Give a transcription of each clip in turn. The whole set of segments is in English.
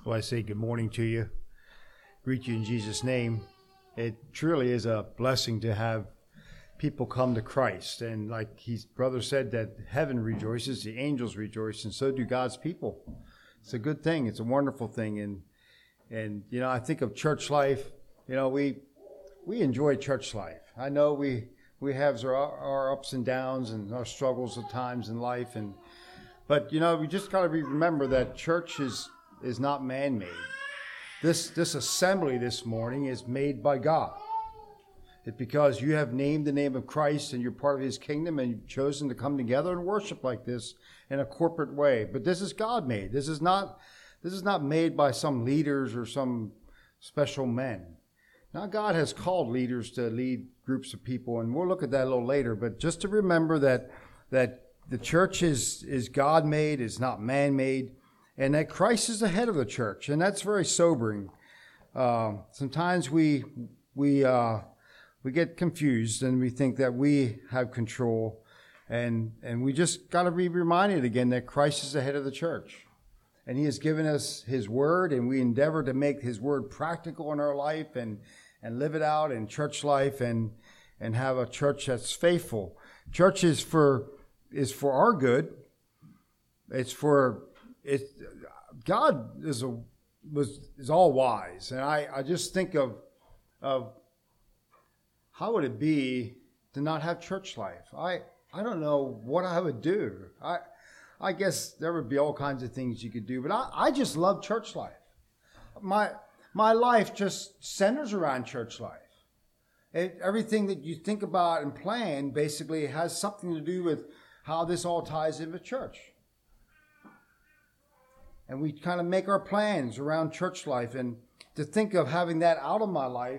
Well, I say good morning to you. Greet you in Jesus' name. It truly is a blessing to have people come to Christ. And like his brother said, that heaven rejoices, the angels rejoice, and so do God's people. It's a good thing. It's a wonderful thing. And you know, I think of church life. You know, we enjoy church life. I know we have our ups and downs and our struggles at times in life. But you know, we just got to remember that church is not man-made. This assembly this morning is made by God. It's because you have named the name of Christ and you're part of his kingdom and you've chosen to come together and worship like this in a corporate way. But this is God-made. This is not made by some leaders or some special men. Now, God has called leaders to lead groups of people, and we'll look at that a little later. But just to remember that the church is God-made, it's not man-made, and that Christ is the head of the church, and that's very sobering. Sometimes we get confused and we think that we have control, and we just got to be reminded again that Christ is the head of the church, and he has given us his word, and we endeavor to make his word practical in our life and live it out in church life and have a church that's faithful. Church is for our good. God is all wise, and I just think of how would it be to not have church life. I don't know what I would do. I guess there would be all kinds of things you could do, but I just love church life. My life just centers around church life. Everything that you think about and plan basically has something to do with how this all ties into church. And we kind of make our plans around church life. And to think of having that out of my life,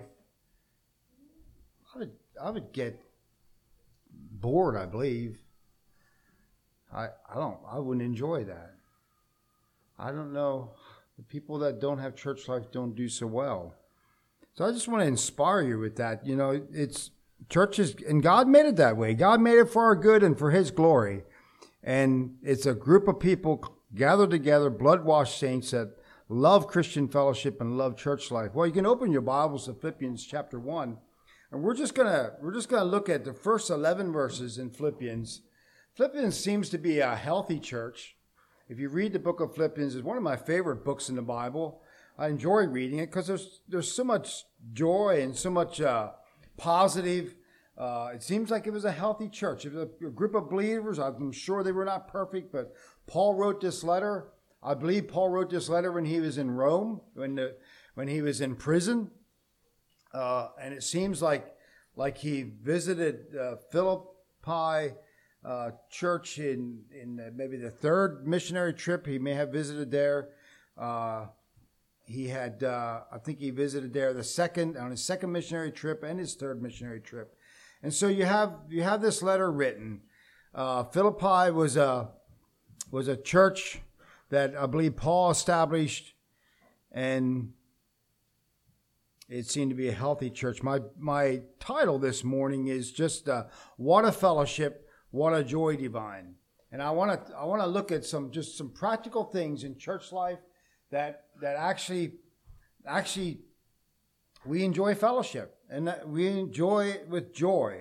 I would get bored, I believe. I wouldn't enjoy that. I don't know. The people that don't have church life don't do so well. So I just want to inspire you with that. You know, it's churches, and God made it that way. God made it for our good and for his glory. And it's a group of people gathered together, blood-washed saints that love Christian fellowship and love church life. Well, you can open your Bibles to Philippians chapter 1, and we're just gonna look at the first 11 verses in Philippians. Philippians seems to be a healthy church. If you read the book of Philippians, it's one of my favorite books in the Bible. I enjoy reading it because there's so much joy and so much positive. It seems like it was a healthy church. It was a group of believers. I'm sure they were not perfect, but Paul wrote this letter. I believe Paul wrote this letter when he was in Rome, when he was in prison. And it seems like he visited Philippi church in maybe the third missionary trip. He may have visited there. I think he visited there on his second missionary trip and his third missionary trip. And so you have this letter written. Philippi was a church that I believe Paul established, and it seemed to be a healthy church. My title this morning is just "What a Fellowship, What a Joy Divine," and I want to look at some practical things in church life that actually we enjoy fellowship and that we enjoy it with joy.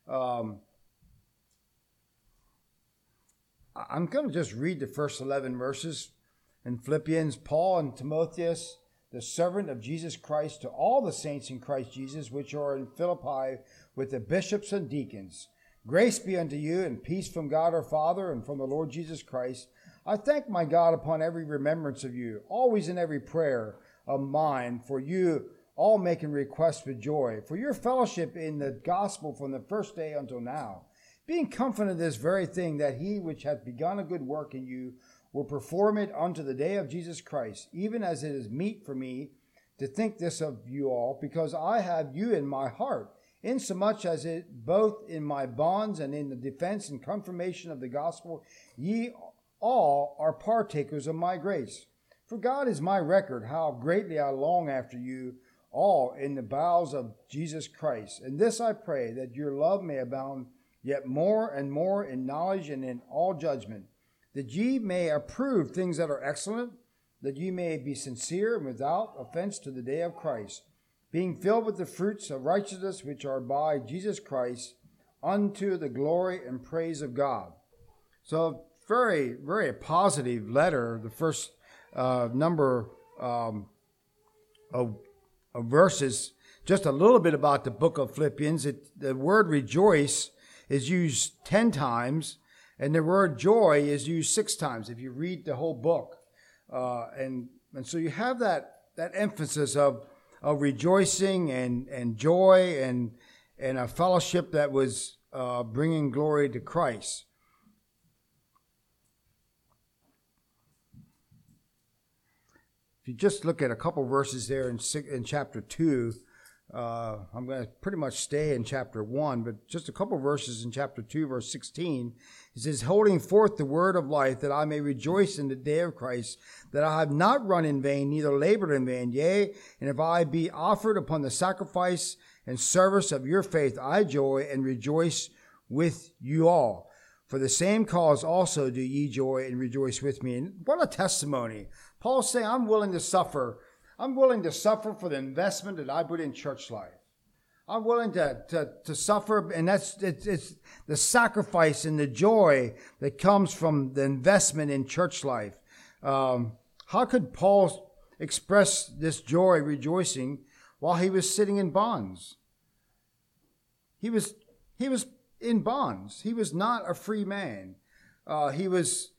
I'm going to just read the first 11 verses in Philippians. Paul and Timotheus, the servant of Jesus Christ, to all the saints in Christ Jesus, which are in Philippi, with the bishops and deacons. Grace be unto you, and peace from God our Father and from the Lord Jesus Christ. I thank my God upon every remembrance of you, always in every prayer of mine, for you all making requests with joy, for your fellowship in the gospel from the first day until now, being confident of this very thing, that he which hath begun a good work in you will perform it unto the day of Jesus Christ, even as it is meet for me to think this of you all, because I have you in my heart, insomuch as it both in my bonds and in the defense and confirmation of the gospel, ye all are partakers of my grace. For God is my record, how greatly I long after you all in the bowels of Jesus Christ. And this I pray, that your love may abound yet more and more in knowledge and in all judgment, that ye may approve things that are excellent, that you may be sincere and without offense to the day of Christ, being filled with the fruits of righteousness which are by Jesus Christ, unto the glory and praise of God. So very, very positive letter. The first number of verses, just a little bit about the book of Philippians. The word rejoice is used 10 times, and the word joy is used 6 times if you read the whole book. And so you have that emphasis of rejoicing and joy and a fellowship that was bringing glory to Christ. If you just look at a couple verses there in chapter 2, I'm going to pretty much stay in chapter 1, but just a couple verses in chapter 2, verse 16. It says, holding forth the word of life, that I may rejoice in the day of Christ, that I have not run in vain, neither labored in vain. Yea, and if I be offered upon the sacrifice and service of your faith, I joy and rejoice with you all. For the same cause also do ye joy and rejoice with me. And what a testimony. Paul's saying, I'm willing to suffer. I'm willing to suffer for the investment that I put in church life. I'm willing to suffer, and it's the sacrifice and the joy that comes from the investment in church life. How could Paul express this joy, rejoicing, while he was sitting in bonds? He was in bonds. He was not a free man. He was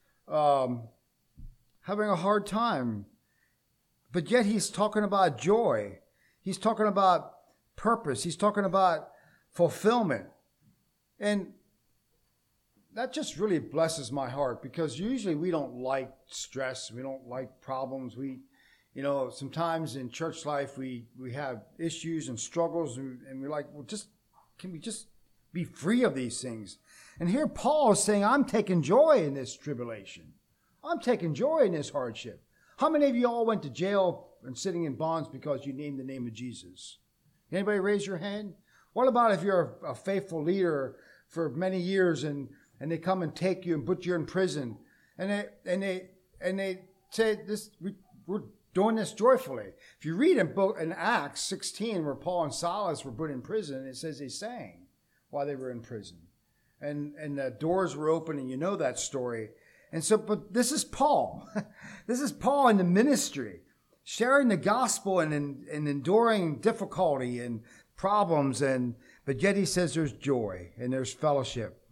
having a hard time. But yet he's talking about joy. He's talking about purpose. He's talking about fulfillment. And that just really blesses my heart, because usually we don't like stress. We don't like problems. Sometimes in church life we have issues and struggles, and we're like, well, can we just be free of these things? And here Paul is saying, I'm taking joy in this tribulation. I'm taking joy in this hardship. How many of you all went to jail and sitting in bonds because you named the name of Jesus? Anybody raise your hand? What about if you're a faithful leader for many years and they come and take you and put you in prison, and they say this, we're doing this joyfully. If you read in Acts 16 where Paul and Silas were put in prison, it says they sang while they were in prison, and the doors were open, and you know that story. And so, but this is Paul. This is Paul in the ministry, sharing the gospel and enduring difficulty and problems, but yet he says there's joy and there's fellowship.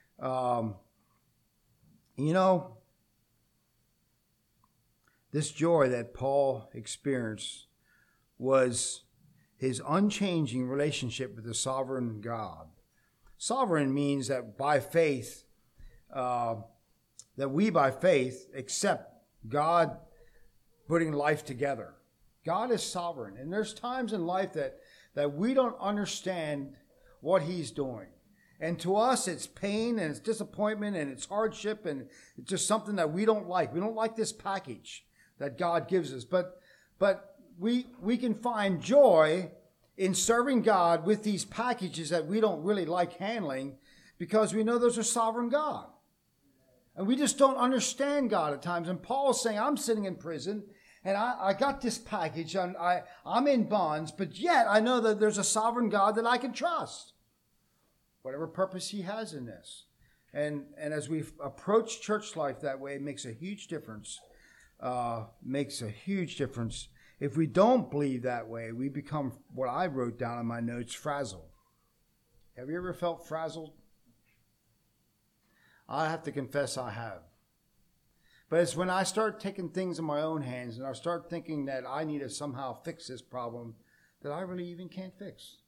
This joy that Paul experienced was his unchanging relationship with the sovereign God. Sovereign means that by faith, that we by faith accept God putting life together. God is sovereign. And there's times in life that we don't understand what he's doing. And to us, it's pain and it's disappointment and it's hardship and it's just something that we don't like. We don't like this package that God gives us. But we can find joy in serving God with these packages that we don't really like handling, because we know there's a sovereign God. And we just don't understand God at times. And Paul's saying, I'm sitting in prison, and I got this package, and I'm in bonds, but yet I know that there's a sovereign God that I can trust, whatever purpose he has in this. And as we approach church life that way, it makes a huge difference. If we don't believe that way, we become what I wrote down in my notes, frazzled. Have you ever felt frazzled? I have to confess I have. But it's when I start taking things in my own hands and I start thinking that I need to somehow fix this problem that I really even can't fix.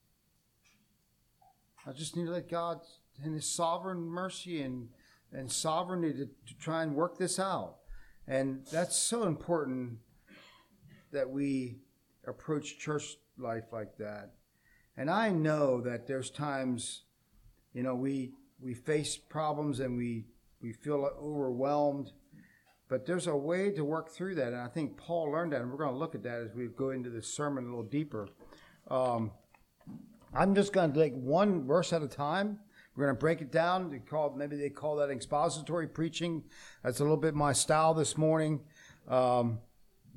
I just need to let God in his sovereign mercy and sovereignty to try and work this out. And that's so important that we approach church life like that. And I know that there's times, we face problems and we feel overwhelmed, but there's a way to work through that. And I think Paul learned that, and we're going to look at that as we go into this sermon a little deeper. I'm just going to take one verse at a time. We're going to break it down. Maybe they call that expository preaching. That's a little bit my style this morning.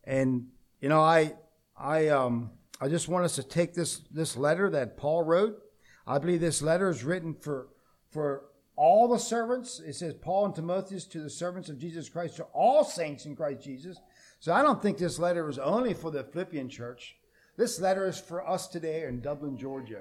And I just want us to take this letter that Paul wrote. I believe this letter is written for all the servants. It says Paul and Timotheus to the servants of Jesus Christ, to all saints in Christ Jesus. So I don't think this letter is only for the Philippian church. This letter is for us today in Dublin, Georgia.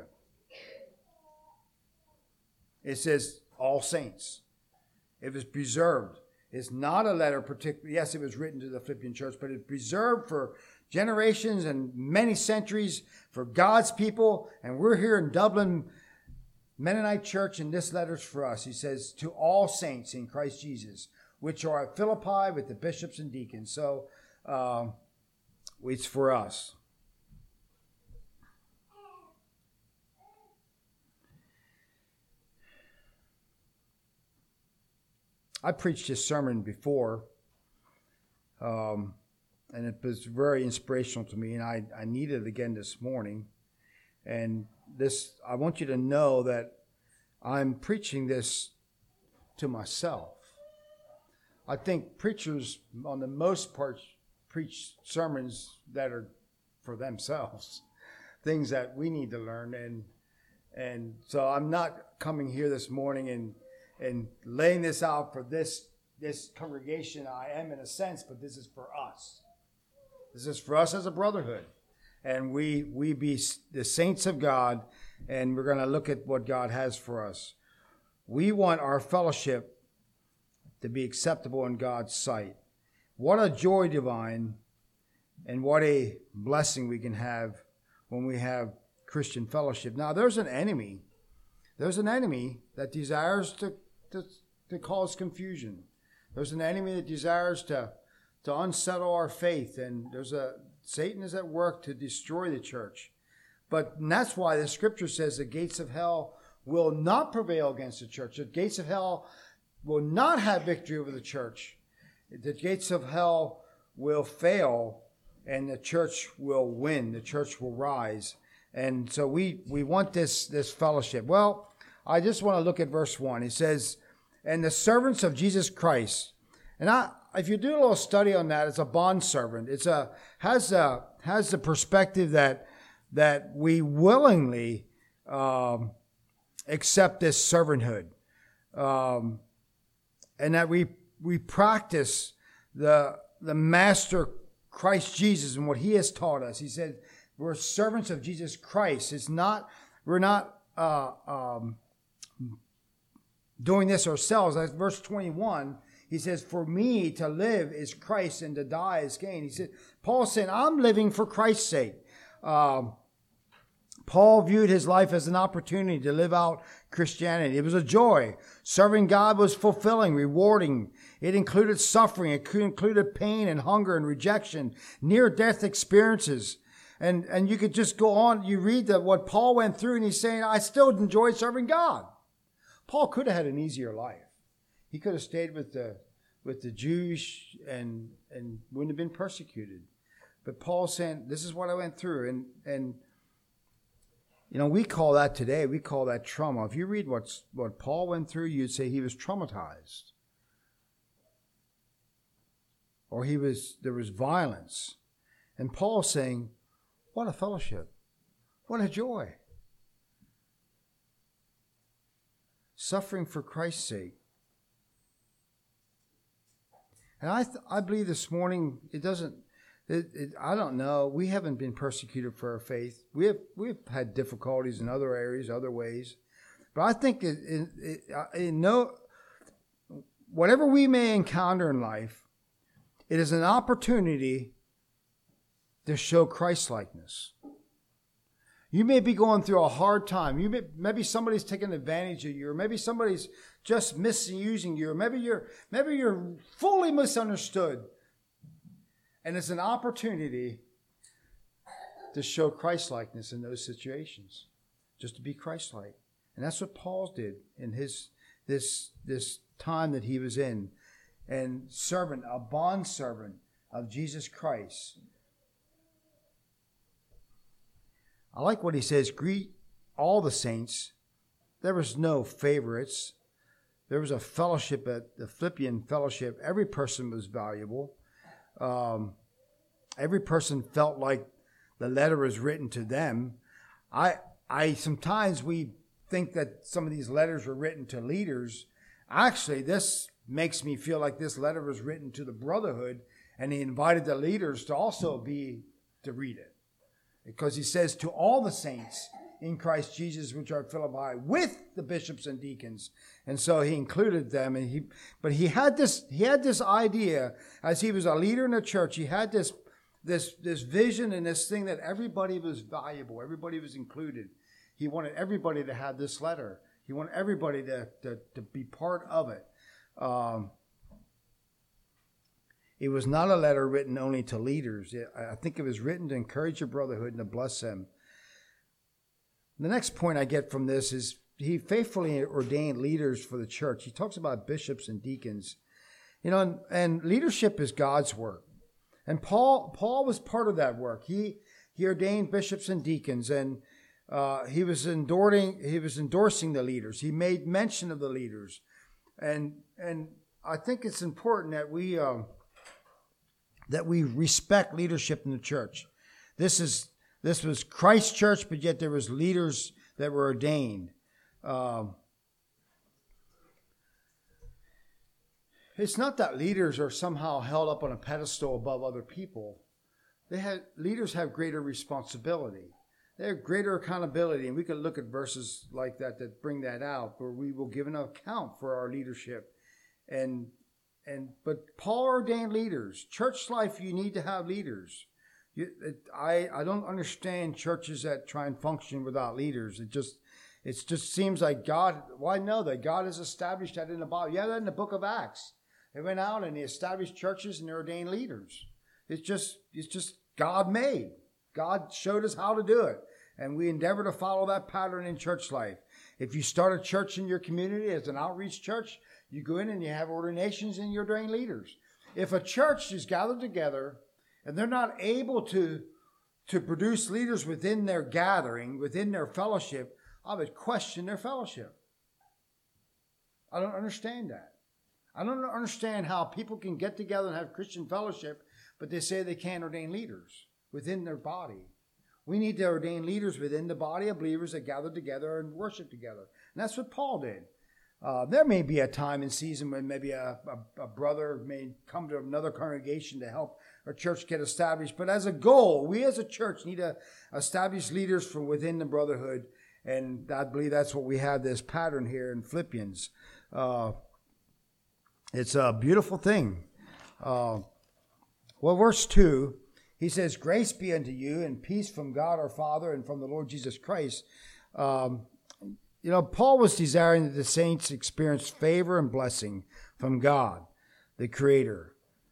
It says all saints. It was preserved. It's not a letter particularly. Yes, it was written to the Philippian church, but it's preserved for generations and many centuries for God's people. And we're here in Dublin Mennonite Church, and this letter's for us. He says, to all saints in Christ Jesus, which are at Philippi with the bishops and deacons. So it's for us. I preached this sermon before, and it was very inspirational to me, and I needed it again this morning. And I want you to know that I'm preaching this to myself. I think preachers, on the most part, preach sermons that are for themselves, things that we need to learn. And so I'm not coming here this morning and laying this out for this congregation. I am in a sense, but this is for us. This is for us as a brotherhood. And we be the saints of God, and we're going to look at what God has for us. We want our fellowship to be acceptable in God's sight. What a joy divine, and what a blessing we can have when we have Christian fellowship. Now, there's an enemy. There's an enemy that desires to cause confusion. There's an enemy that desires to unsettle our faith, and Satan is at work to destroy the church. And that's why the scripture says the gates of hell will not prevail against the church. The gates of hell will not have victory over the church. The gates of hell will fail, and the church will win. The church will rise. And so we want this fellowship. Well, I just want to look at verse 1. He says, and the servants of Jesus Christ. And if you do a little study on that, it's a bondservant. Has the perspective that we willingly accept this servanthood, and that we practice the master Christ Jesus and what he has taught us. He said we're servants of Jesus Christ. We're not doing this ourselves. Like verse 21. He says, for me to live is Christ and to die is gain. He said, Paul's saying, I'm living for Christ's sake. Paul viewed his life as an opportunity to live out Christianity. It was a joy. Serving God was fulfilling, rewarding. It included suffering. It included pain and hunger and rejection, near-death experiences. And you could just go on. You read what Paul went through, and he's saying, I still enjoy serving God. Paul could have had an easier life. He could have stayed with the Jews and wouldn't have been persecuted. But Paul's saying, this is what I went through. And we call that today, we call that trauma. If you read what Paul went through, you'd say he was traumatized. Or there was violence. And Paul's saying, what a fellowship. What a joy. Suffering for Christ's sake. And I believe this morning, I don't know. We haven't been persecuted for our faith. We've had difficulties in other areas, other ways. But I think whatever we may encounter in life, it is an opportunity to show Christ-likeness. You may be going through a hard time. Maybe somebody's taking advantage of you, or maybe somebody's just misusing you, or maybe you're fully misunderstood. And it's an opportunity to show Christ-likeness in those situations, just to be Christ-like. And that's what Paul did in this time that he was in. And a bondservant of Jesus Christ. I like what he says, greet all the saints. There was no favorites. There was a fellowship at the Philippian fellowship. Every person was valuable. every person felt like the letter was written to them. I sometimes we think that some of these letters were written to leaders. Actually, this makes me feel like this letter was written to the brotherhood, and he invited the leaders to also to read it. Because he says, to all the saints in Christ Jesus, which are at Philippi, with the bishops and deacons. And so he included them. But he had this idea, as he was a leader in the church, he had this vision and this thing that everybody was valuable, everybody was included. He wanted everybody to have this letter. He wanted everybody to be part of it. It was not a letter written only to leaders. I think it was written to encourage your brotherhood and to bless them. The next point I get from this is he faithfully ordained leaders for the church. He talks about bishops and deacons. And leadership is God's work. And Paul was part of that work. He ordained bishops and deacons, and he was endorsing the leaders. He made mention of the leaders. And I think it's important that we respect leadership in the church. This was Christ's church, but yet there was leaders that were ordained. It's not that leaders are somehow held up on a pedestal above other people. Leaders have greater responsibility. They have greater accountability, and we could look at verses like that bring that out, where we will give an account for our leadership. But Paul ordained leaders. Church life, you need to have leaders. I don't understand churches that try and function without leaders. It just seems like God. Well, I know that God has established that in the Bible. Yeah, that in the book of Acts. They went out and they established churches and they ordained leaders. It's just God made. God showed us how to do it. And we endeavor to follow that pattern in church life. If you start a church in your community as an outreach church, you go in and you have ordinations and you ordain leaders. If a church is gathered together and they're not able to produce leaders within their gathering, within their fellowship, I would question their fellowship. I don't understand that. I don't understand how people can get together and have Christian fellowship, but they say they can't ordain leaders within their body. We need to ordain leaders within the body of believers that gather together and worship together. And that's what Paul did. There may be a time and season when maybe a brother may come to another congregation to help our church get established. But as a goal, we as a church need to establish leaders from within the brotherhood. And I believe that's what we have this pattern here in Philippians. It's a beautiful thing. Verse 2, he says, grace be unto you and peace from God our Father and from the Lord Jesus Christ. Paul was desiring that the saints experience favor and blessing from God, the Creator.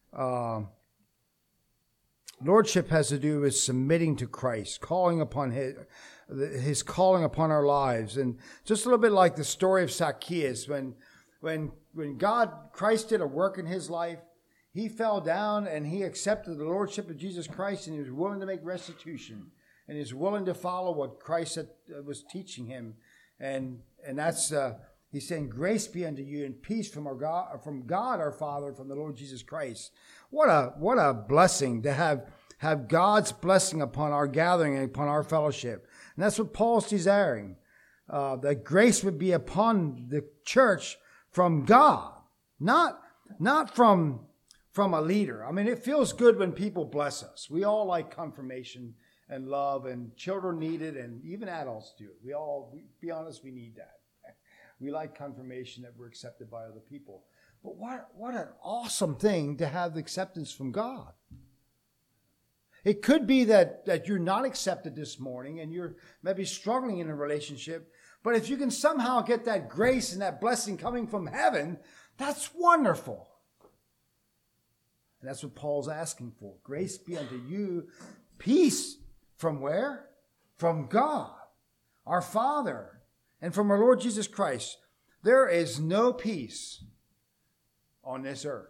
Lordship has to do with submitting to Christ, calling upon his calling upon our lives. And just a little bit like the story of Zacchaeus, when Christ did a work in his life, he fell down and he accepted the Lordship of Jesus Christ, and he was willing to make restitution, and he was willing to follow what Christ was teaching him. And that's he's saying, grace be unto you and peace from God our Father, from the Lord Jesus Christ. What a blessing to have God's blessing upon our gathering and upon our fellowship. And that's what Paul's desiring. That grace would be upon the church from God, not from a leader. I mean, it feels good when people bless us. We all like confirmation and love, and children need it, and even adults do. Be honest, we need that. We like confirmation that we're accepted by other people. But what an awesome thing to have the acceptance from God. It could be that you're not accepted this morning and you're maybe struggling in a relationship, but if you can somehow get that grace and that blessing coming from heaven, that's wonderful. And that's what Paul's asking for. Grace be unto you, peace from where? From God, our Father, and from our Lord Jesus Christ. There is no peace on this earth.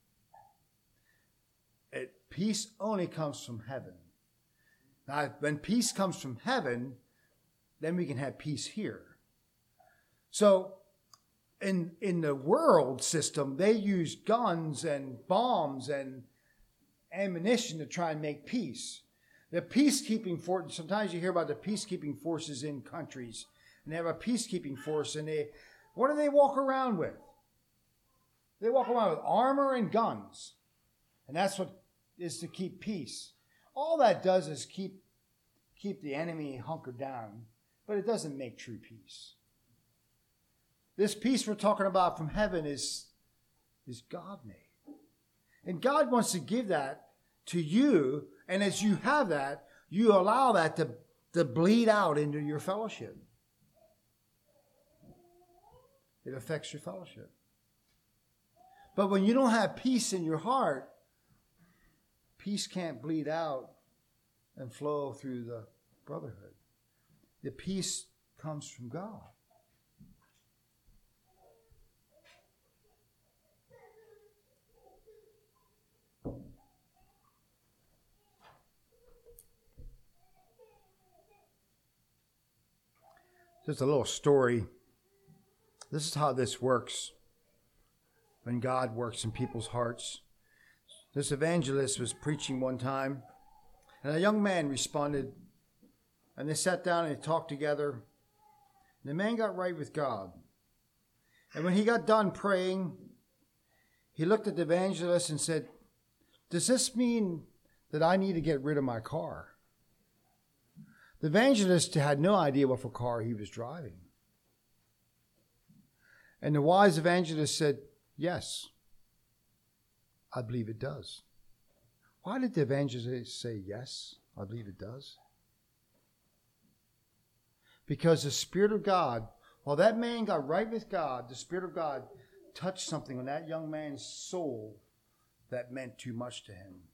Peace only comes from heaven. Now, when peace comes from heaven, then we can have peace here. So, in the world system, they use guns and bombs and ammunition to try and make peace. The peacekeeping force, sometimes you hear about the peacekeeping forces in countries, and they have a peacekeeping force, and what do they walk around with? They walk around with armor and guns, and that's what is to keep peace. All that does is keep the enemy hunkered down, but it doesn't make true peace. This peace we're talking about from heaven is God-made. And God wants to give that to you, and as you have that, you allow that to bleed out into your fellowship. It affects your fellowship. But when you don't have peace in your heart, peace can't bleed out and flow through the brotherhood. The peace comes from God. Just a little story. This is how this works when God works in people's hearts. This evangelist was preaching one time, and a young man responded, and they sat down and they talked together. And the man got right with God. And when he got done praying, he looked at the evangelist and said, "Does this mean that I need to get rid of my car?" The evangelist had no idea what for car he was driving. And the wise evangelist said, "Yes, I believe it does." Why did the evangelist say, "Yes, I believe it does"? Because the Spirit of God, while that man got right with God, the Spirit of God touched something on that young man's soul that meant too much to him.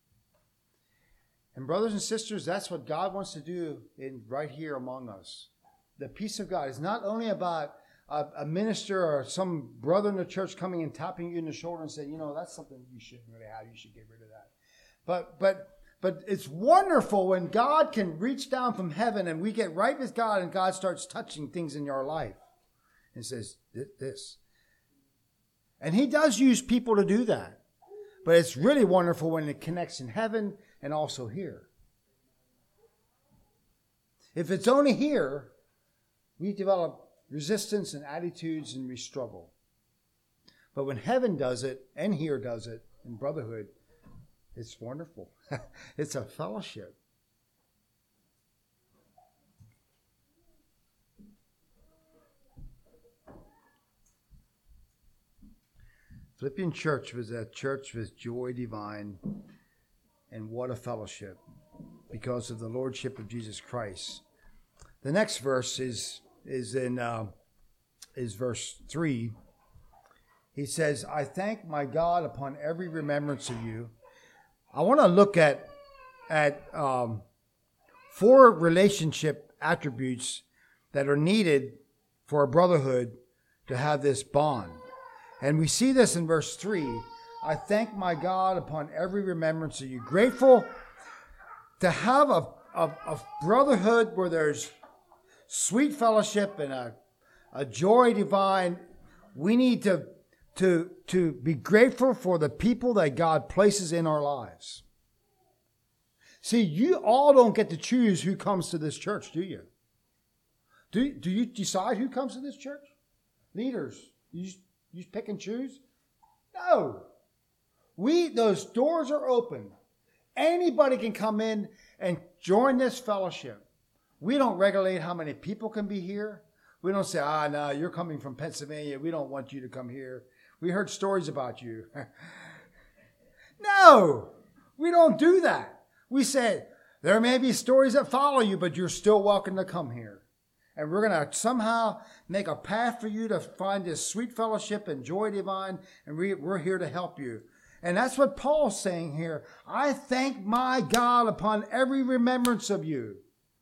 And brothers and sisters, that's what God wants to do right here among us. The peace of God is not only about a minister or some brother in the church coming and tapping you in the shoulder and saying, that's something you shouldn't really have. You should get rid of that. But it's wonderful when God can reach down from heaven and we get right with God and God starts touching things in your life and says, this. And he does use people to do that. But it's really wonderful when it connects in heaven and also here. If it's only here, we develop resistance and attitudes and we struggle. But when heaven does it and here does it in brotherhood, it's wonderful. It's a fellowship. Philippian church was a church with joy divine, and what a fellowship because of the lordship of Jesus Christ. The next verse is verse 3. He says, "I thank my God upon every remembrance of you." I want to look at 4 relationship attributes that are needed for a brotherhood to have this bond. And we see this in verse 3. "I thank my God upon every remembrance of you." Grateful to have a brotherhood where there's sweet fellowship and a joy divine. We need to be grateful for the people that God places in our lives. See, you all don't get to choose who comes to this church, do you? Do you decide who comes to this church? Leaders, you pick and choose? No. Those doors are open. Anybody can come in and join this fellowship. We don't regulate how many people can be here. We don't say, no, you're coming from Pennsylvania. We don't want you to come here. We heard stories about you. No, we don't do that. We say, there may be stories that follow you, but you're still welcome to come here. And we're going to somehow make a path for you to find this sweet fellowship and joy divine, and we're here to help you. And that's what Paul's saying here. I thank my God upon every remembrance of you.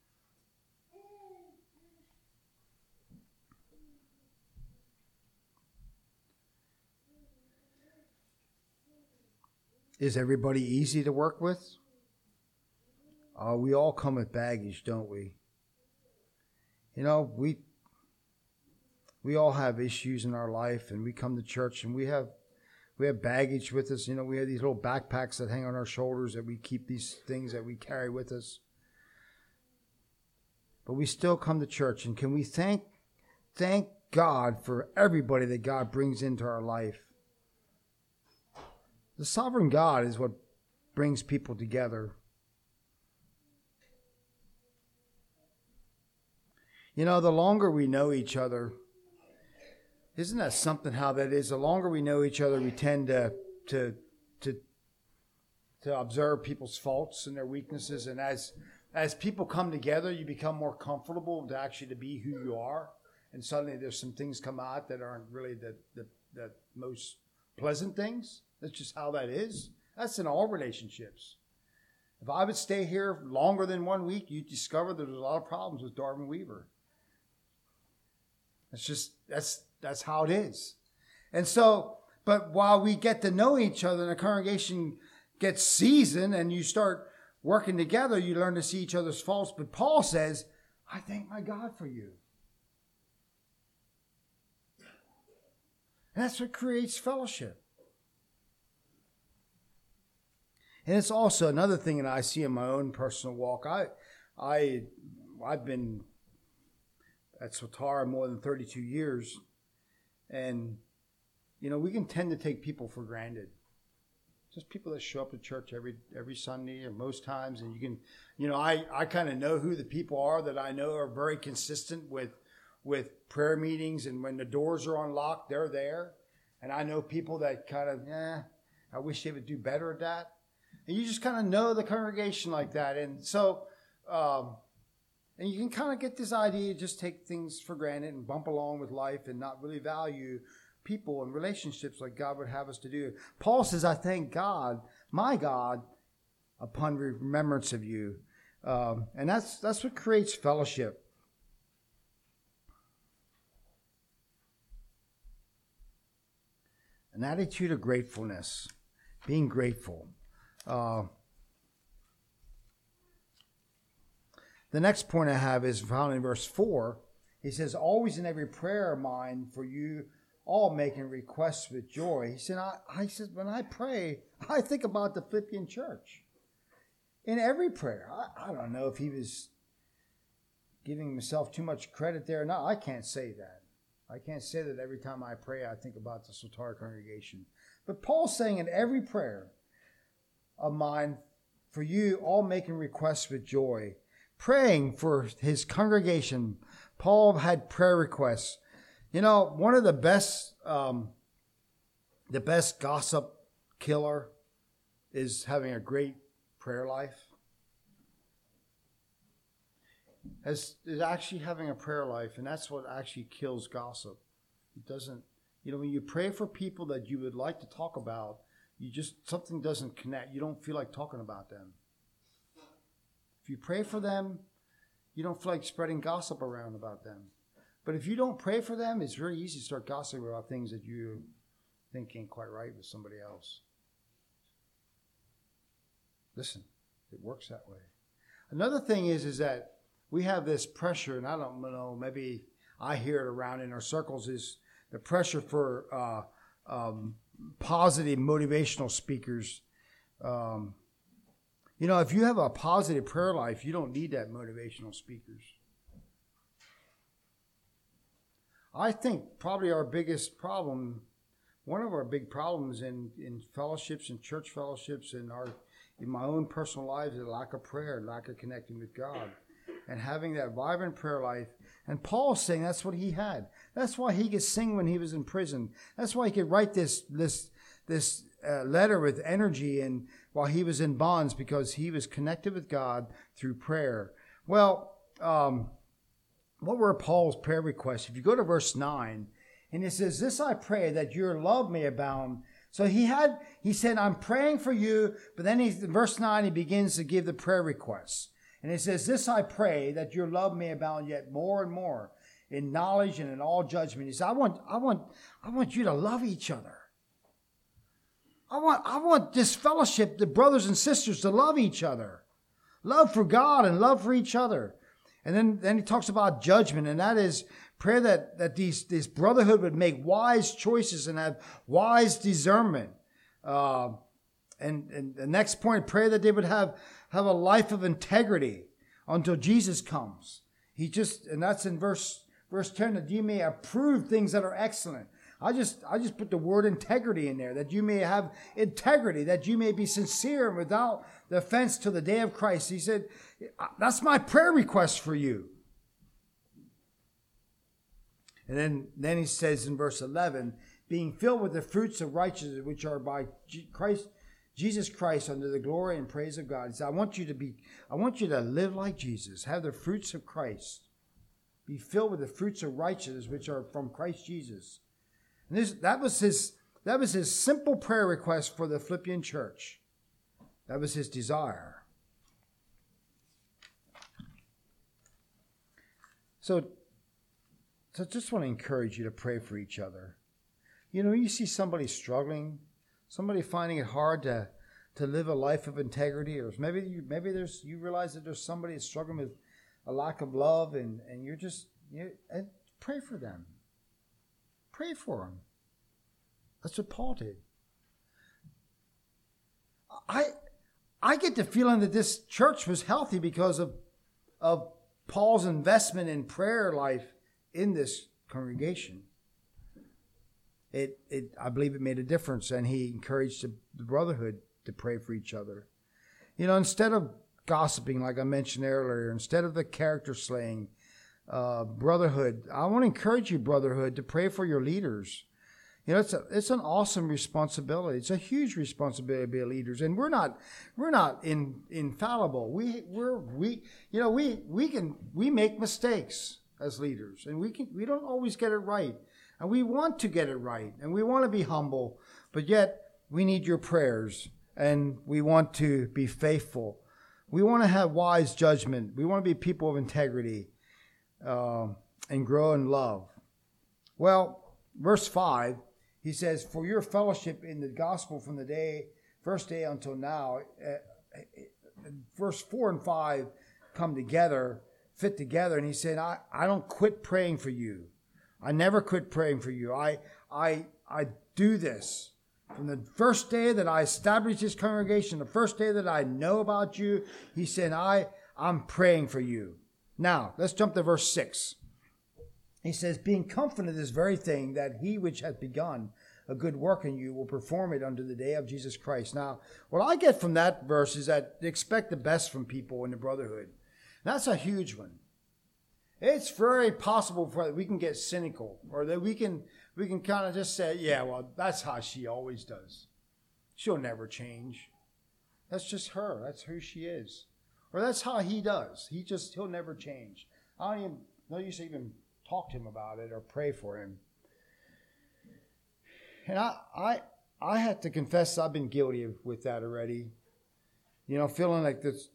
Is everybody easy to work with? We all come with baggage, don't we? We all have issues in our life, and we come to church and we have We have baggage with us. We have these little backpacks that hang on our shoulders that we keep these things that we carry with us. But we still come to church. And can we thank God for everybody that God brings into our life? The sovereign God is what brings people together. The longer we know each other, isn't that something how that is? The longer we know each other, we tend to observe people's faults and their weaknesses. And as people come together, you become more comfortable to be who you are. And suddenly there's some things come out that aren't really the most pleasant things. That's just how that is. That's in all relationships. If I would stay here longer than 1 week, you'd discover there's a lot of problems with Darwin Weaver. That's how it is. And so, but while we get to know each other and the congregation gets seasoned and you start working together, you learn to see each other's faults. But Paul says, I thank my God for you. And that's what creates fellowship. And it's also another thing that I see in my own personal walk. I've been at Swatara more than 32 years. And, we can tend to take people for granted. Just people that show up to church every Sunday or most times. And you can, I kind of know who the people are that I know are very consistent with prayer meetings. And when the doors are unlocked, they're there. And I know people that kind of, I wish they would do better at that. And you just kind of know the congregation like that. And so, and you can kind of get this idea, just take things for granted and bump along with life and not really value people and relationships like God would have us to do. Paul says, I thank God, my God, upon remembrance of you. And that's what creates fellowship. An attitude of gratefulness, being grateful. The next point I have is found in verse 4. He says, always in every prayer of mine for you, all making requests with joy. He said, I said, when I pray, I think about the Philippian church. In every prayer. I don't know if he was giving himself too much credit there or not. I can't say that. I can't say that every time I pray, I think about the Swatara congregation. But Paul's saying in every prayer of mine for you, all making requests with joy, praying for his congregation. Paul had prayer requests. One of the best gossip killer is having a great prayer life. Is actually having a prayer life, and that's what actually kills gossip. It doesn't, when you pray for people that you would like to talk about, something doesn't connect. You don't feel like talking about them. If you pray for them, you don't feel like spreading gossip around about them. But if you don't pray for them, it's very easy to start gossiping about things that you think ain't quite right with somebody else. Listen, it works that way. Another thing is that we have this pressure, and I don't know, maybe I hear it around in our circles, is the pressure for positive motivational speakers. If you have a positive prayer life, you don't need that motivational speakers. I think probably our biggest problem, one of our big problems in fellowships and church fellowships in my own personal life is lack of prayer, lack of connecting with God, and having that vibrant prayer life. And Paul's saying that's what he had. That's why he could sing when he was in prison. That's why he could write this letter with energy and while he was in bonds, because he was connected with God through prayer. Well, what were Paul's prayer requests? If you go to verse 9, and it says, this I pray, that your love may abound. So he said, I'm praying for you, but then in verse 9, he begins to give the prayer requests. And it says, this I pray, that your love may abound yet more and more in knowledge and in all judgment. He said, I want you to love each other. I want this fellowship, the brothers and sisters, to love each other. Love for God and love for each other. And then he talks about judgment, and that is prayer that this brotherhood would make wise choices and have wise discernment. And the next point, pray that they would have a life of integrity until Jesus comes. And that's in verse 10, that you may approve things that are excellent. I just put the word integrity in there, that you may have integrity, that you may be sincere and without the offense till the day of Christ. He said, that's my prayer request for you. And then he says in verse 11, being filled with the fruits of righteousness, which are by Jesus Christ, under the glory and praise of God. He said, I want you to live like Jesus, have the fruits of Christ, be filled with the fruits of righteousness, which are from Christ Jesus. And that was his simple prayer request for the Philippian church. That was his desire. So just want to encourage you to pray for each other. You know, you see somebody struggling, somebody finding it hard to live a life of integrity, or maybe you realize that there's somebody that's struggling with a lack of love, and and pray for them. Pray for them. That's what Paul did. I get the feeling that this church was healthy because of Paul's investment in prayer life in this congregation. I believe it made a difference, and he encouraged the brotherhood to pray for each other. You know, instead of gossiping, like I mentioned earlier, instead of the character slaying, brotherhood, I want to encourage you, brotherhood, to pray for your leaders. You know, it's an awesome responsibility. It's a huge responsibility to be leaders, and we're not infallible. We make mistakes as leaders, and we don't always get it right, and we want to get it right, and we want to be humble, but yet we need your prayers, and we want to be faithful. We want to have wise judgment. We want to be people of integrity, and grow in love. Well, verse 5, he says, for your fellowship in the gospel from the first day until now. Verse 4 and 5 come together, fit together. And he said, I don't quit praying for you. I never quit praying for you. I do this. From the first day that I established this congregation, the first day that I know about you, he said, I'm praying for you. Now, let's jump to verse 6. He says, being confident of this very thing, that he which hath begun a good work in you will perform it unto the day of Jesus Christ. Now, what I get from that verse is that expect the best from people in the brotherhood. That's a huge one. It's very possible that we can get cynical, or that we can kind of just say, yeah, well, that's how she always does. She'll never change. That's just her. That's who she is. Or that's how he does. He'll never change. I don't even know you should even talk to him about it or pray for him. And I have to confess I've been guilty with that already. You know, feeling like this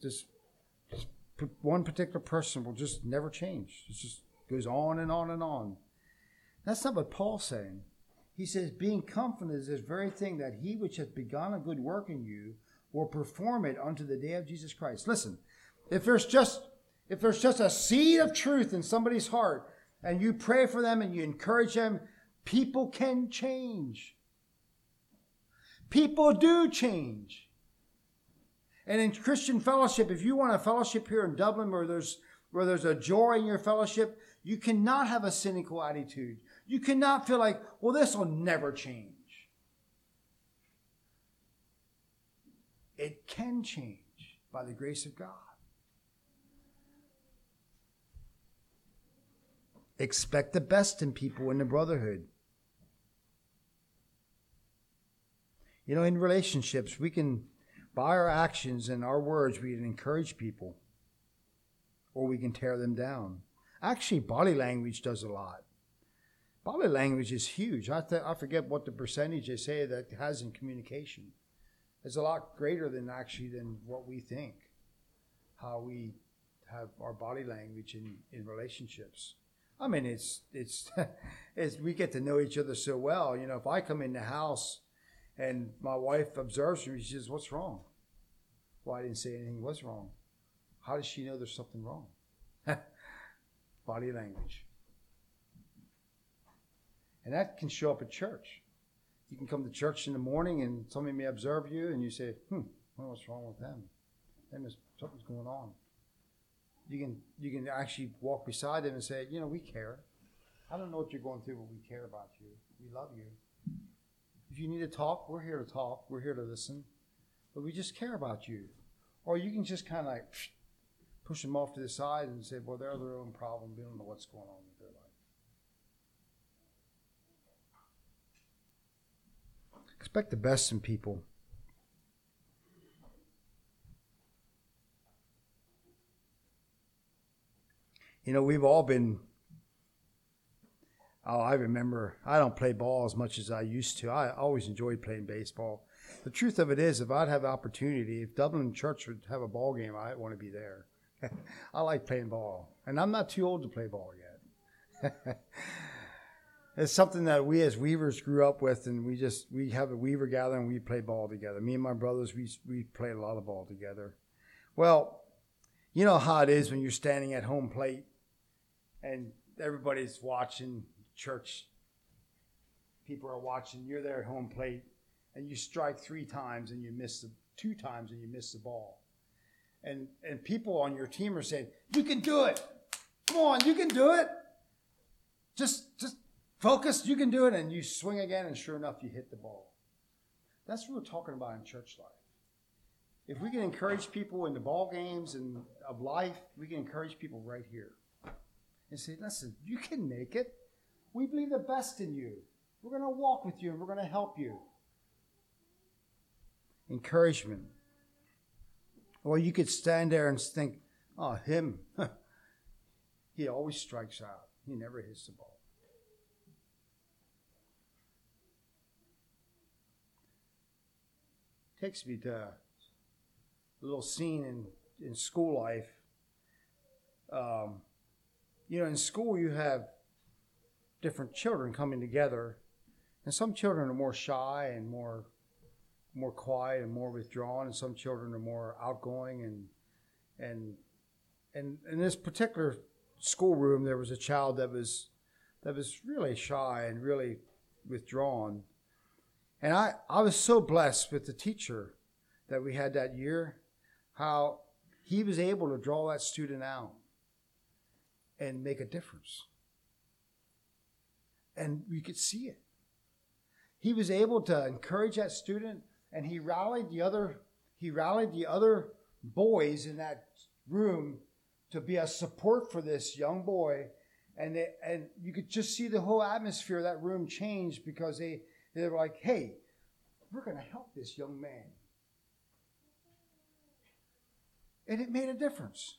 one particular person will just never change. It just goes on and on and on. That's not what Paul's saying. He says, being confident is this very thing, that he which hath begun a good work in you will perform it unto the day of Jesus Christ. Listen, if there's just a seed of truth in somebody's heart, and you pray for them and you encourage them, people can change. People do change. And in Christian fellowship, if you want a fellowship here in Dublin where there's a joy in your fellowship, you cannot have a cynical attitude. You cannot feel like, well, this will never change. It can change by the grace of God. Expect the best in people in the brotherhood. You know, in relationships, we can, by our actions and our words, we can encourage people, or we can tear them down. Actually, body language does a lot. Body language is huge. I forget what the percentage they say that it has in communication. It's a lot greater than what we think, how we have our body language in relationships. I mean, it's we get to know each other so well. You know, if I come in the house and my wife observes me, she says, "What's wrong?" Well, I didn't say anything was wrong. How does she know there's something wrong? Body language. And that can show up at church. You can come to church in the morning and somebody may observe you and you say, well, what's wrong with them? Something's going on. You can actually walk beside them and say, we care. I don't know what you're going through, but we care about you. We love you. If you need to talk, we're here to talk. We're here to listen. But we just care about you. Or you can just kind of like push them off to the side and say, well, they're their own problem. We don't know what's going on with their life. Expect the best in people. We've all been, I remember, I don't play ball as much as I used to. I always enjoyed playing baseball. The truth of it is, if I'd have the opportunity, if Dublin Church would have a ball game, I'd want to be there. I like playing ball. And I'm not too old to play ball yet. It's something that we as Weavers grew up with, and we have a Weaver gathering, we play ball together. Me and my brothers, we played a lot of ball together. Well, you know how it is when you're standing at home plate and everybody's watching, church people are watching, you're there at home plate, and you strike 3 times and you miss 2 times and you miss the ball. And people on your team are saying, you can do it. Come on, you can do it. Just focus, you can do it. And you swing again, and sure enough, you hit the ball. That's what we're talking about in church life. If we can encourage people in the ball games and of life, we can encourage people right here. And say, listen, you can make it. We believe the best in you. We're going to walk with you and we're going to help you. Encouragement. Or you could stand there and think, oh, him, he always strikes out. He never hits the ball. Takes me to a little scene in school life. In school you have different children coming together, and some children are more shy and more quiet and more withdrawn, and some children are more outgoing. And in this particular schoolroom, there was a child that was really shy and really withdrawn. And I was so blessed with the teacher that we had that year, how he was able to draw that student out and make a difference. And we could see it. He was able to encourage that student, and he rallied the other boys in that room to be a support for this young boy. And you could just see the whole atmosphere of that room change, because they were like, hey, we're going to help this young man. And it made a difference.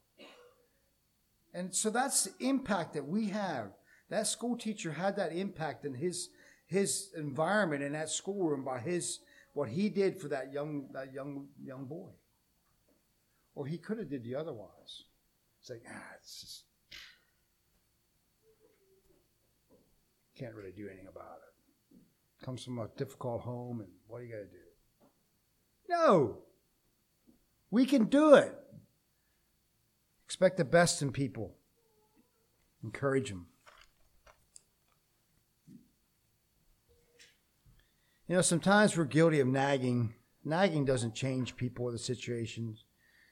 And so that's the impact that we have. That school teacher had that impact in his environment in that schoolroom by what he did for that young boy. Or he could have did the otherwise. It's like, it's just can't really do anything about it. Comes from a difficult home, and what are you going to do? No. We can do it. Expect the best in people. Encourage them. Sometimes we're guilty of nagging. Nagging doesn't change people or the situations.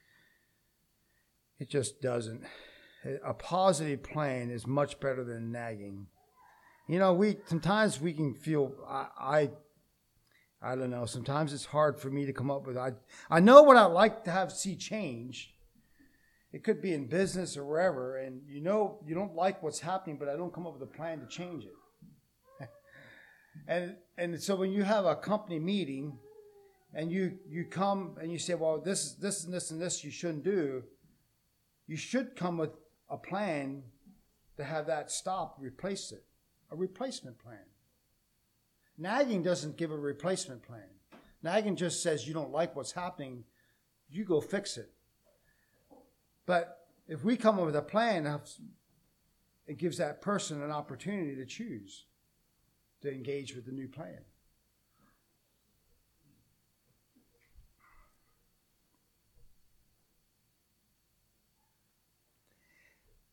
It just doesn't. A positive plan is much better than nagging. Sometimes we can feel, I don't know, sometimes it's hard for me to come up with, I know what I'd like to see changed. It could be in business or wherever, and you don't like what's happening, but I don't come up with a plan to change it. and so when you have a company meeting, and you come and you say, well, this and this and this you shouldn't do, you should come with a plan to have that stopped, replace it. A replacement plan. Nagging doesn't give a replacement plan. Nagging just says you don't like what's happening, you go fix it. But if we come up with a plan, it gives that person an opportunity to choose to engage with the new plan.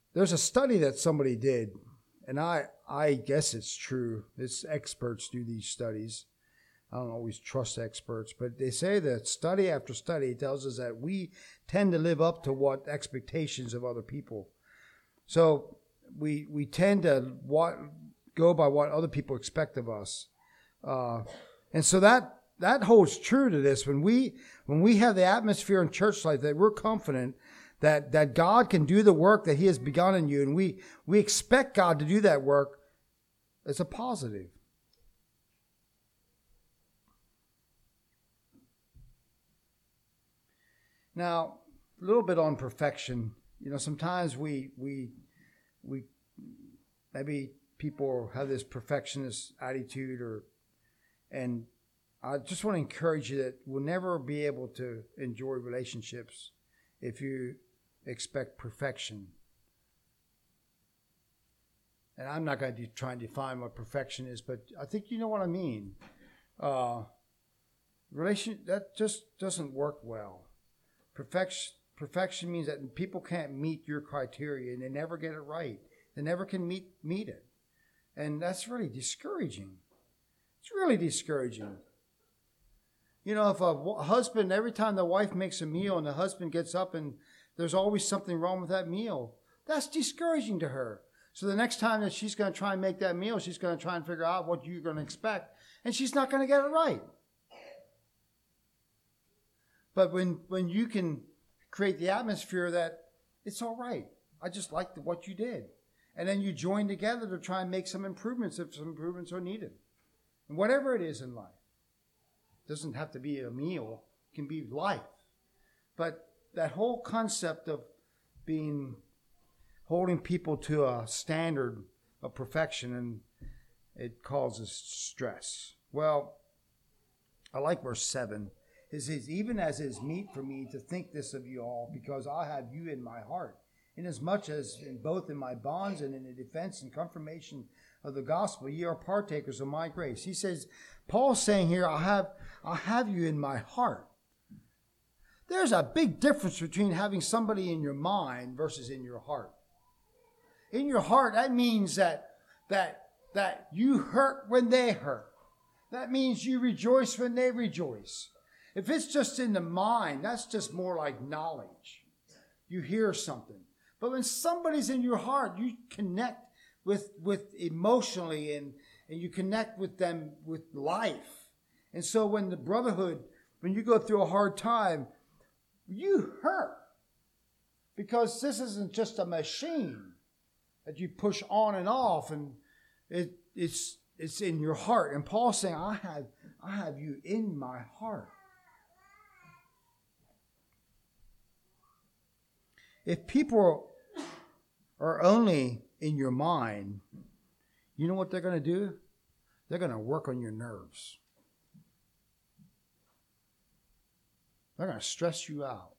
There's a study that somebody did, and I guess it's true. It's experts do these studies. I don't always trust experts, but they say that study after study tells us that we tend to live up to what expectations of other people. So we tend to go by what other people expect of us. And so that holds true to this. When we have the atmosphere in church life that we're confident that God can do the work that he has begun in you, and we expect God to do that work, it's a positive. Now, a little bit on perfection. Sometimes we maybe people have this perfectionist attitude, and I just want to encourage you that we'll never be able to enjoy relationships if you expect perfection. And I'm not going to try and define what perfection is, but I think you know what I mean. That just doesn't work well. Perfection means that people can't meet your criteria, and they never get it right. They never can meet it. And that's really discouraging. It's really discouraging. If a husband, every time the wife makes a meal and the husband gets up and there's always something wrong with that meal, that's discouraging to her. So the next time that she's going to try and make that meal, she's going to try and figure out what you're going to expect, and she's not going to get it right. But when you can create the atmosphere that it's all right, I just like what you did. And then you join together to try and make some improvements if some improvements are needed. And whatever it is in life. It doesn't have to be a meal. It can be life. But that whole concept of holding people to a standard of perfection, and it causes stress. Well, I like verse 7. It says, even as it is meet for me to think this of you all, because I have you in my heart, inasmuch as both in my bonds and in the defense and confirmation of the gospel, ye are partakers of my grace. He says, Paul's saying here, I have you in my heart. There's a big difference between having somebody in your mind versus in your heart. In your heart, that means that you hurt when they hurt. That means you rejoice when they rejoice. If it's just in the mind, that's just more like knowledge. You hear something. But when somebody's in your heart, you connect with emotionally, and you connect with them with life. And so when you go through a hard time, you hurt. Because this isn't just a machine that you push on and off, and it's in your heart. And Paul's saying, I have you in my heart. If people are only in your mind, you know what they're going to do? They're going to work on your nerves. They're going to stress you out.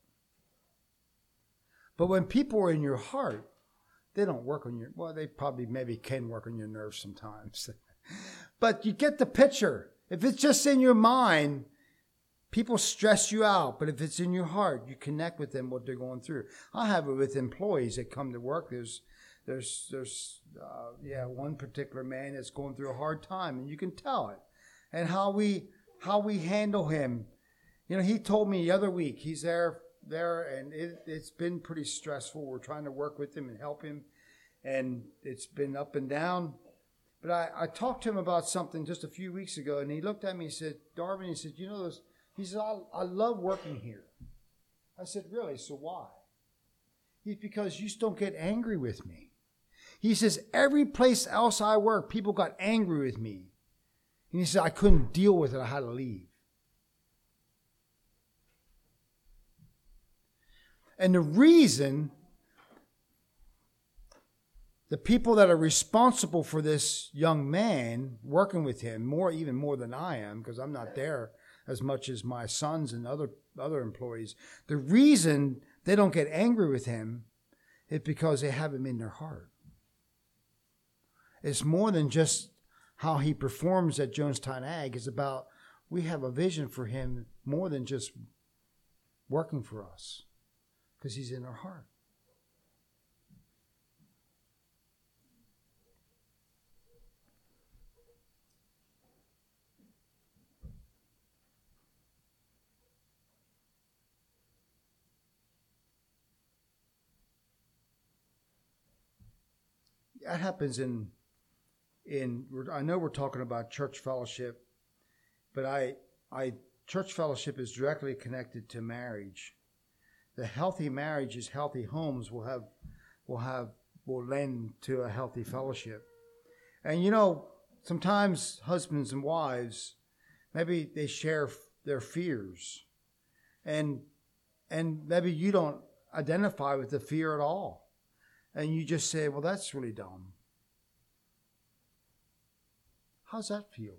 But when people are in your heart, they don't work on they probably maybe can work on your nerves sometimes. But you get the picture. If it's just in your mind, people stress you out, but if it's in your heart, you connect with them, what they're going through. I have it with employees that come to work. There's one particular man that's going through a hard time, and you can tell it. And how we handle him. He told me the other week, he's there, and it's been pretty stressful. We're trying to work with him and help him, and it's been up and down. But I talked to him about something just a few weeks ago, and he looked at me and said, Darvin, he said, he said, I love working here. I said, really? So why? He's because you just don't get angry with me. He says, every place else I work, people got angry with me. And he said, I couldn't deal with it. I had to leave. And the reason the people that are responsible for this young man working with him, even more than I am, because I'm not there as much as my sons and other employees, the reason they don't get angry with him is because they have him in their heart. It's more than just how he performs at Jonestown Ag. It's about we have a vision for him more than just working for us, because he's in our heart. that happens in I know we're talking about church fellowship, but church fellowship is directly connected to marriage. The healthy marriages, healthy homes will lend to a healthy fellowship. And sometimes husbands and wives, maybe they share their fears, and maybe you don't identify with the fear at all, and you just say, well, that's really dumb. How's that feel?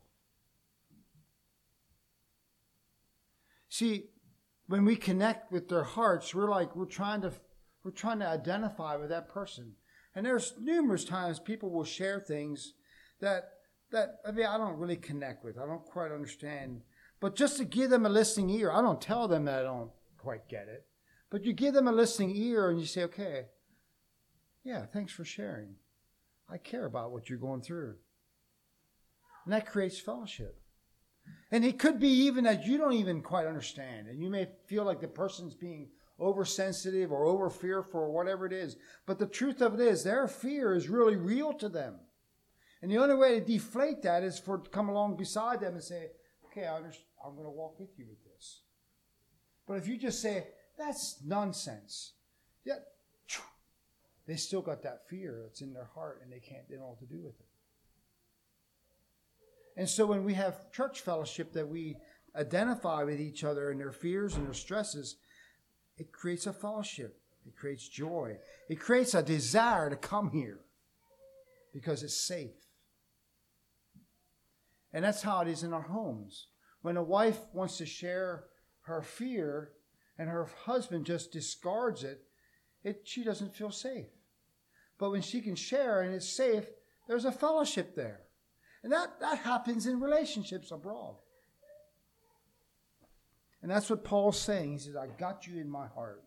See, when we connect with their hearts, we're trying to identify with that person. And there's numerous times people will share things that I don't really connect with. I don't quite understand. But just to give them a listening ear, I don't tell them that I don't quite get it. But you give them a listening ear and you say, okay, yeah, thanks for sharing. I care about what you're going through. And that creates fellowship. And it could be even that you don't even quite understand. And you may feel like the person's being oversensitive or over fearful or whatever it is. But the truth of it is their fear is really real to them. And the only way to deflate that is to come along beside them and say, okay, I'm going to walk with you with this. But if you just say, that's nonsense, yeah, they still got that fear that's in their heart and they don't know what to do with it. And so when we have church fellowship that we identify with each other and their fears and their stresses, it creates a fellowship. It creates joy. It creates a desire to come here because it's safe. And that's how it is in our homes. When a wife wants to share her fear and her husband just discards it, she doesn't feel safe. But when she can share and it's safe, there's a fellowship there. And that happens in relationships abroad. And that's what Paul's saying. He says, I got you in my heart.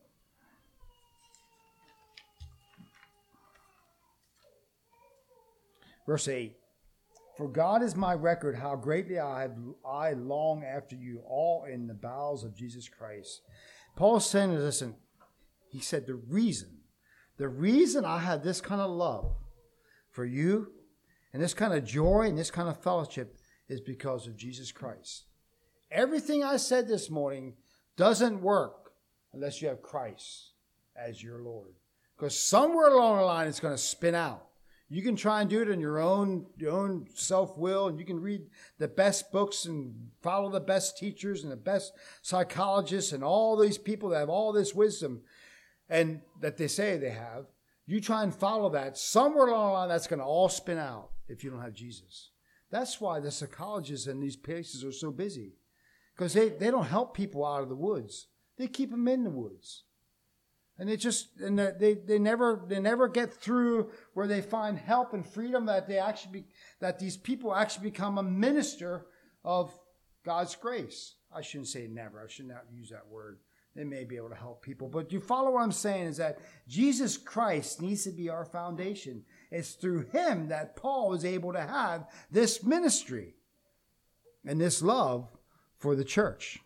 Verse 8. For God is my record, how greatly I long after you, all in the bowels of Jesus Christ. Paul's saying, listen, he said, the reason I have this kind of love for you, and this kind of joy and this kind of fellowship is because of Jesus Christ. Everything I said this morning doesn't work unless you have Christ as your Lord. Because somewhere along the line it's going to spin out. You can try and do it in your own self-will, and you can read the best books and follow the best teachers and the best psychologists and all these people that have all this wisdom and that they say they have. You try and follow that. Somewhere along the line that's going to all spin out if you don't have Jesus. That's why the psychologists in these places are so busy. Because they don't help people out of the woods. They keep them in the woods. And they never get through where they find help and freedom that these people actually become a minister of God's grace. I shouldn't say never. I should not use that word. They may be able to help people. But you follow what I'm saying is that Jesus Christ needs to be our foundation. It's through him that Paul was able to have this ministry and this love for the church.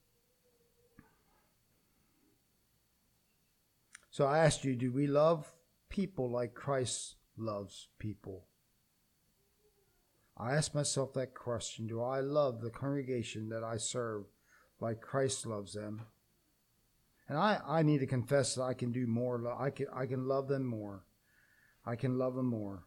So I asked you, do we love people like Christ loves people? I asked myself that question. Do I love the congregation that I serve like Christ loves them? And I need to confess that I can do more. I can love them more. I can love them more.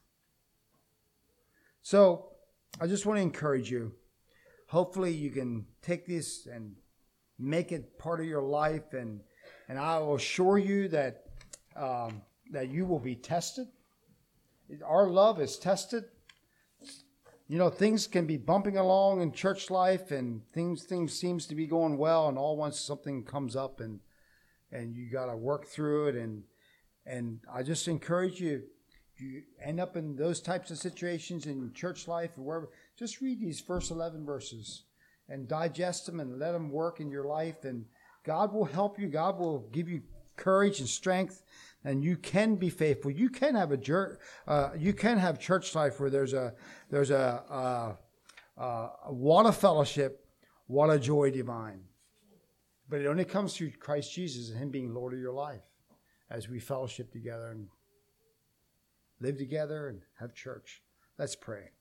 So I just want to encourage you. Hopefully you can take this and make it part of your life. And I will assure you that you will be tested. Our love is tested. Things can be bumping along in church life, and things seems to be going well, and all once something comes up, and you got to work through it. And I just encourage you, if you end up in those types of situations in church life or wherever, just read these first 11 verses and digest them and let them work in your life. And God will help you. God will give you courage and strength, and you can be faithful. You can have church life where there's a what a fellowship, what a joy divine. But it only comes through Christ Jesus and him being Lord of your life as we fellowship together. live together and have church. Let's pray.